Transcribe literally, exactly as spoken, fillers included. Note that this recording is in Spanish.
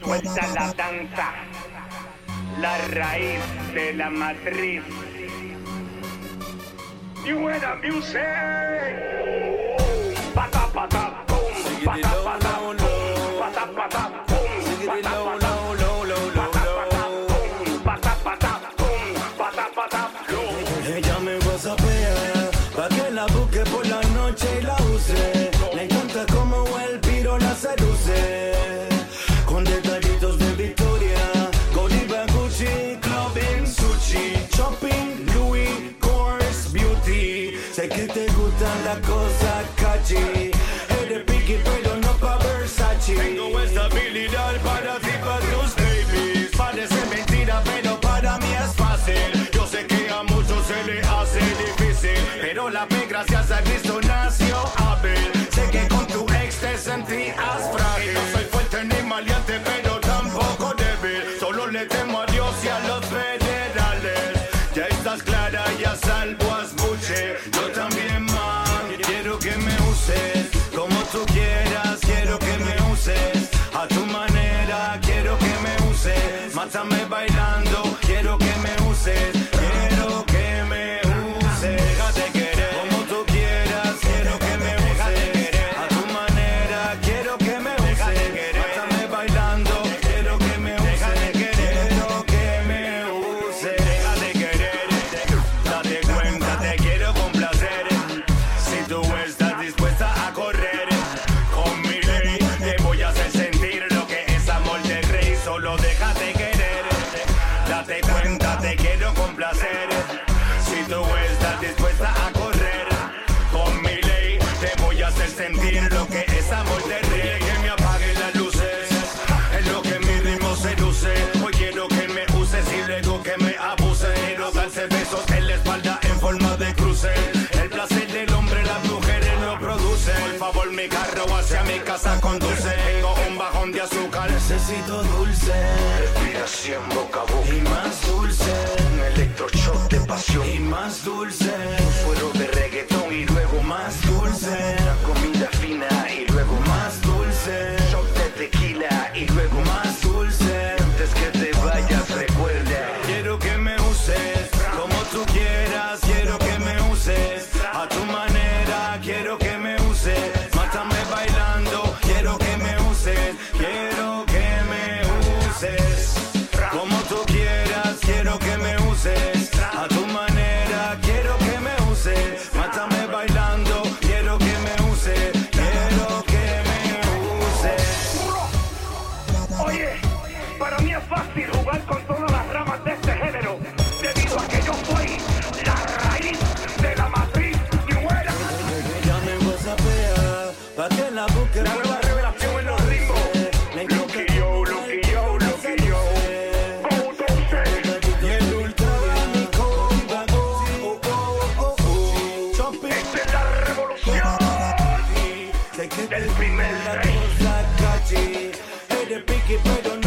Suelta la danza, la raíz de la matriz. You hear the music. Pata pata boom, pata pata boom, pata pata boom, pata pata boom, pata pata boom, pata pata boom. Ella me whatsappea pa' que la busque por la noche y la use. Le encanta como el piro la seduce. Con detallitos de Victoria, Godiva, Gucci, clubbing, sushi, shopping, Louis, Kors, beauty. Sé que te gustan las cosas catchy. Eres picky pero no pa' Versace. Tengo estabilidad para ti, para tus babies. Parece mentira pero para mí es fácil. Yo sé que a muchos se le hace difícil, pero la fe gracias a Cristo nació hábil. Sé que con tu ex te sentías frágil. No soy fuerte ni maleante pero tampoco débil. Solo le temo a Dios y a los federales. Ya estás clara, ya salvo a escuche. Yo también más quiero que me uses como tú quieras. Quiero que me uses a tu manera. Quiero que me uses, mátame bailando. Quiero que me uses. Quiero que me uses. Déjate querer como tú quieras. Quiero que me uses a tu manera. Quiero que me uses. Mátame bailando. Quiero que me uses. Quiero que me uses. Déjate querer. Date cuenta, te quiero complacer. Si tú estás dispuesta a correr con mi ley, te voy a hacer sentir lo que es amor de rey. Solo déjate querer. Date cuenta, te quiero complacer. Si tú estás dispuesta a correr con mi ley, te voy a hacer sentir lo que es amor de rey. Que me apague las luces, es lo que mi ritmo seduce. Hoy quiero que me uses y luego que me abuse. Quiero darse besos en la espalda en forma de cruce. El placer del hombre las mujeres lo producen. Por favor mi carro hacia mi casa conduce. Tengo un bajón de azúcar, necesito dulce. Respiración boca a boca Y más dulce, un electroshock de pasión. y más dulce, Fuero de reggaetón y luego más dulce, una comida fina y luego más dulce, shot de tequila y luego más dulce. antes que te vayas recuerda. Quiero que me uses como tú quieras. Quiero que me uses a tu manera. Quiero que me uses, mátame bailando. Quiero que me uses. Quiero que me uses como tú quieras. Quiero que me uses a tu manera. Quiero que me uses, mátame bailando. Quiero que me uses. Quiero que me uses. Oye, para mí es fácil jugar con todas las ramas de este género, debido a que yo soy la raíz de la matriz. You hear that? Ella me whatsappea pa' que la busque. La nueva revelación en los ritmos. Lucky yo, Lucky yo, Lucky yo. Go, Dulce. Y el ultrabánico iba oh, oh, oh, oh. Shopping. Esta es la revolución Sé que del te primer la rey. cosa cachi. Eres piqui pero